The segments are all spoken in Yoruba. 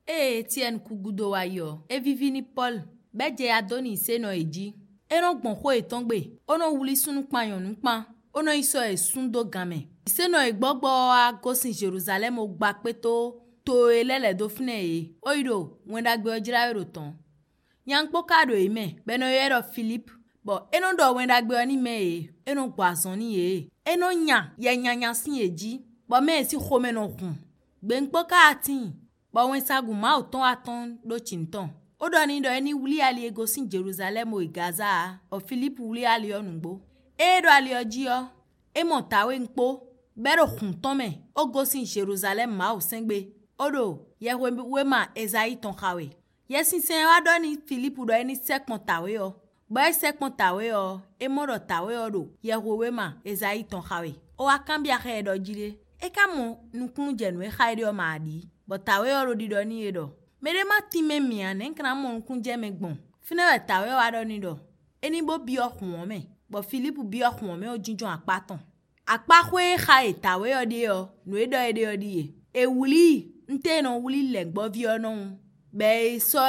Etienne kugudo wa yo. Vivi ni Paul. Beje adoni se no eji. Eno gbon ko etongbe. Ono wuli sunu kpanyon npa. Ono iso sundo game. Se no egbogbo agosin Jerusalem ogba peto to elele do fune e. Oido wenda gbe ojira ero ton. Yankpo kado eme. Beno yero Philip. Bo eno do wenda gbe oni me e. Eno gwazoni e. Eno nya ye nyanya sin eji. Bo me si khome no kun. Benkpo ka atin. Bo wen sagu ma oton aton do chinton. Odo ni do eni wuli ali ego sin Jerusalem o Gaza. O Philip wuli ali onugbo. Do ali ojio. Montawe nkpo. Bero khunton me. Ogo sin Jerusalem ma o sengbe. Odo ye wema Ezayi ton kawe. Ye sin sen ado ni Philip do eni sekpon tawe yo. Bo sekpon tawe yo. Modo tawe yo do. Ye wema Ezayi ton kawe. O akambia he do jile. Kamo nukun jenu khairi o maadi. But tawe yo di do ni edo. Mere ma time mian enkra mo nukun jeme gbon. Fina we tawe yo ado ni do. Eni bo bi okun me. But Philip bi okun me o jinjon apaton. Akpa kwe khae tawe yo di yo. No edo yo di ye. Wuli nte no wuli legbo vi ono. Be so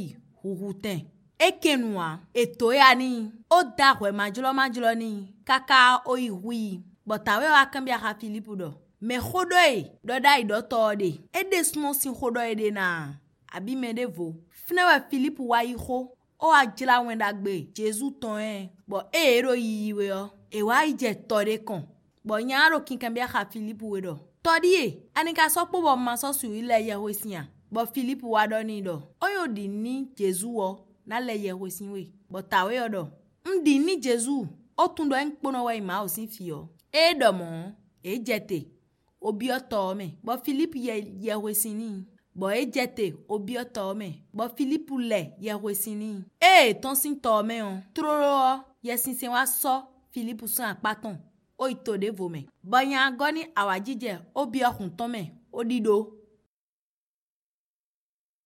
huhuten. Kenwa eto ya ni. O dakwe majulo ni. Kaka o ihui. But tawe yo akambia ha Philip do. Me khodoe do dai do tode de sno sin khodoe de na abi me de vo fnewe Philip wa iho o ajila wenda gbe Jesus ton bo ero yiwe yo wa ije tode kon bo nyaro kinkan bia ha Philip we do todi anika so po bo ma so su ile ye hosia bo Philip wa do ni do oyo di ni Jesus wo na le ye hosin we bo tawe yo do ndi ni Jesus o tun do enpono wa ma o sin fi yo do mo jete obi oto me bo Philip ye wesini bo jete obi oto me bo Philip le ye wesini ton sin to me on tro ye sin se wa so Philip sun apaton o ito de vo me bo yan go ni awajije obi okun ton me odido